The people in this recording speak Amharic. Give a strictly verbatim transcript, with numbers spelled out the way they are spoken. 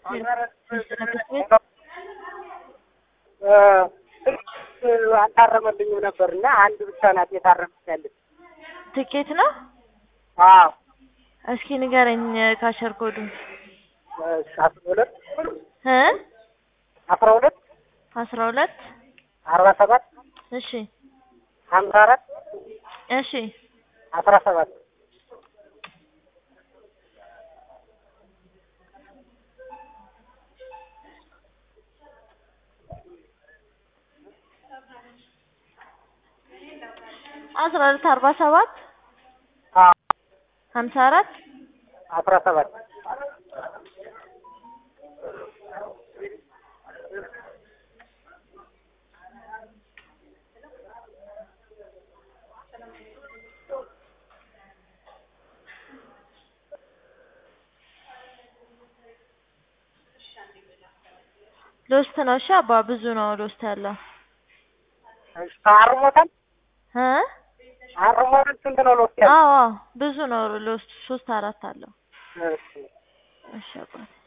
አልታረመልኝም ነበርና አንድ ብቻ ናት የታረመቻለች። ትኬት ነው? አዎ። እስኪ ንገረኝ ካሸር ኮዱን። አስራ ሁለት እ አስራ ሁለት አስራ ሁለት አርባ ሰባት እሺ ሀምሳ አራት እሺ አስራ ሰባት አስራ ሁለት አርባ ሰባት ሀምሳ አራት አስራ ሰባት ሎስት ነው። እሺ አባ ብዙ ነው ሎስት ያለው። እሺ አርሞታል እ አርሞታል ስንት ነው ሎስት ያለው? አዎ ብዙ ነው ሎስት ሶስት አራት አለው። እሺ እሺ አባ